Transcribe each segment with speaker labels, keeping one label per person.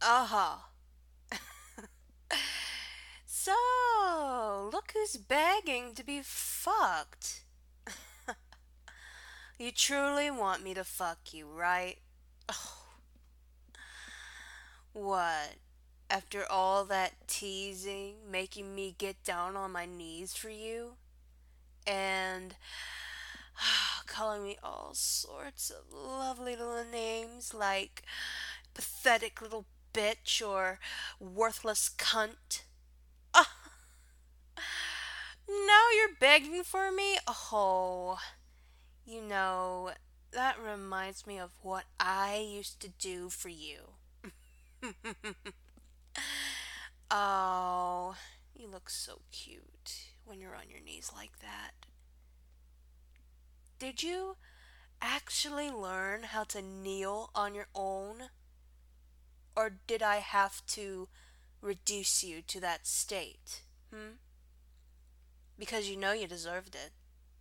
Speaker 1: Uh-huh. So, look who's begging to be fucked. You truly want me to fuck you, right? What? After all that teasing, making me get down on my knees for you, and calling me all sorts of lovely little names like pathetic little bitch or worthless cunt. Now you're begging for me? Oh, you know, that reminds me of what I used to do for you. Oh, you look so cute when you're on your knees like that. Did you actually learn how to kneel on your own? Or did I have to reduce you to that state? Hmm? Because you know you deserved it.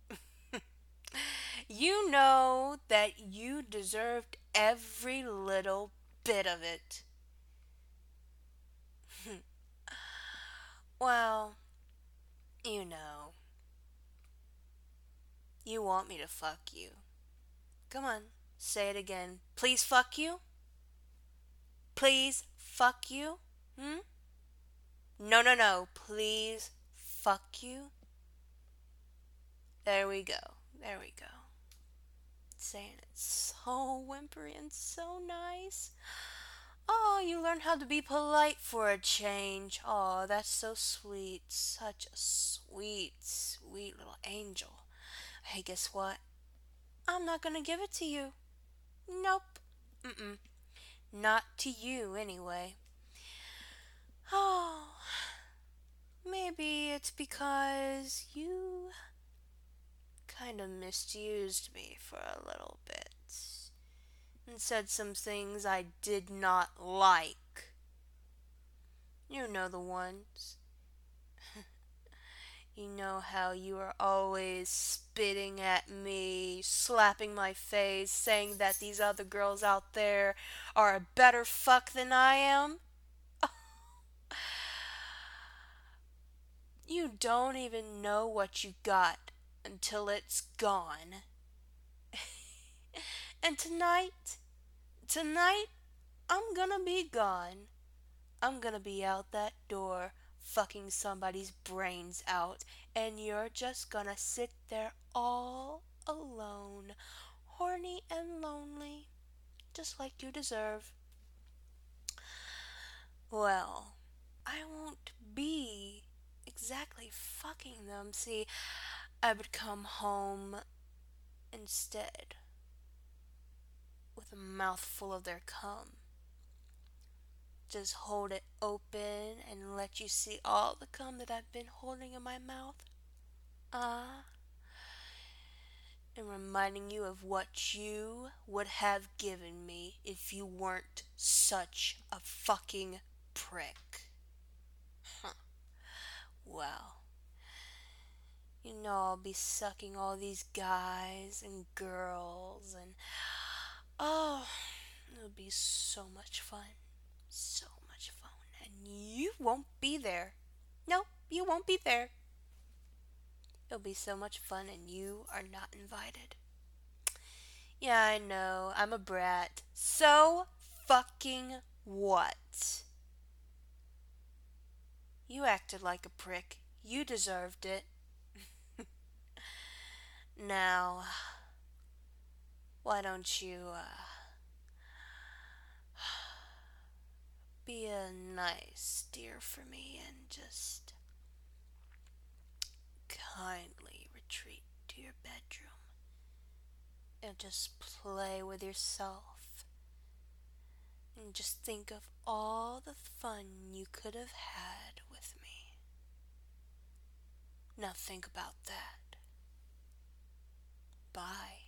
Speaker 1: You know that you deserved every little bit of it. Well, you know, you want me to fuck you. Come on, say it again. Please fuck you? Please fuck you? Hmm? No, no, no. Please fuck you? There we go. There we go. Saying it so whimpery and so nice. Oh, you learn how to be polite for a change. Oh, that's so sweet. Such a sweet, sweet little angel. Hey, guess what? I'm not gonna give it to you. Nope. Mm-mm. Not to you, anyway. Oh, maybe it's because you kind of misused me for a little bit and said some things I did not like. You know the ones. You know how you are always spitting at me, slapping my face, saying that these other girls out there are a better fuck than I am? You don't even know what you got until it's gone. And tonight, I'm gonna be gone. I'm gonna be out that door fucking somebody's brains out, and you're just gonna sit there all alone, horny and lonely, just like you deserve. Well, I won't be exactly fucking them. See, I would come home instead with a mouthful of their cum. Just hold it open and let you see all the cum that I've been holding in my mouth. Ah, and reminding you of what you would have given me if you weren't such a fucking prick. Huh. Well, you know I'll be sucking all these guys and girls and oh, it'll be so much fun. So much fun. And you won't be there. Nope, you won't be there. It'll be so much fun and you are not invited. Yeah, I know. I'm a brat. So fucking what? You acted like a prick. You deserved it. Now, why don't you be a nice dear for me and just kindly retreat to your bedroom and just play with yourself and just think of all the fun you could have had with me. Now think about that. Bye.